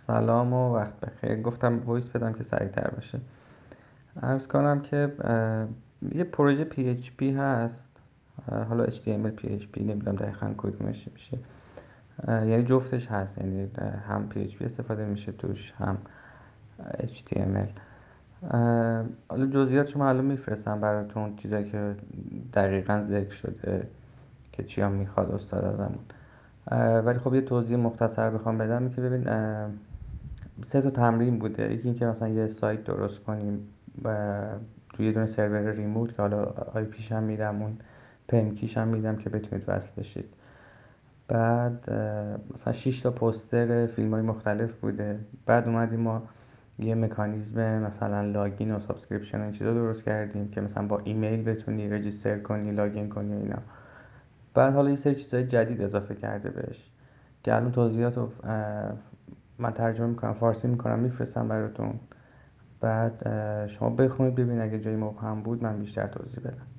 سلام و وقت بخیر. گفتم وایس بدم که سریعتر باشه. عرض کنم که یه پروژه PHP هست. حالا HTML PHP نمیدونم دقیقا کدومش میشه. یعنی جفتش هست، یعنی هم PHP استفاده میشه توش، هم HTML. حالا جزئیاتش معلوم میفرستم براتون، چیزایی که دقیقا ذکر شده که چیا میخواد استاد ازمون. ولی خب یه توضیح مختصر بخوام بدم که ببین، سه تا تمرین بوده. یکی اینکه مثلا یه سایت درست کنیم و توی یه دونه سرور ریموت که حالا آی پیش هم میدم، اون پمکیش هم میدم که بتونید وصل بشید. بعد مثلا 6 تا پوستر فیلم های مختلف بوده. بعد اومدیم ما یه مکانیزم مثلا لاگین و سابسکریپشن و این چیزا درست کردیم که مثلا با ایمیل بتونی رجیستر کنی، لاگین کنی و اینا. بعد حالا یه سری چیزای جدید اضافه کرده بهش که الان توضیحات رو من ترجمه میکنم، فارسی میکنم، میفرستم براتون. بعد شما بخونید ببینید، اگه جایی مبهم بود من بیشتر توضیح بدم.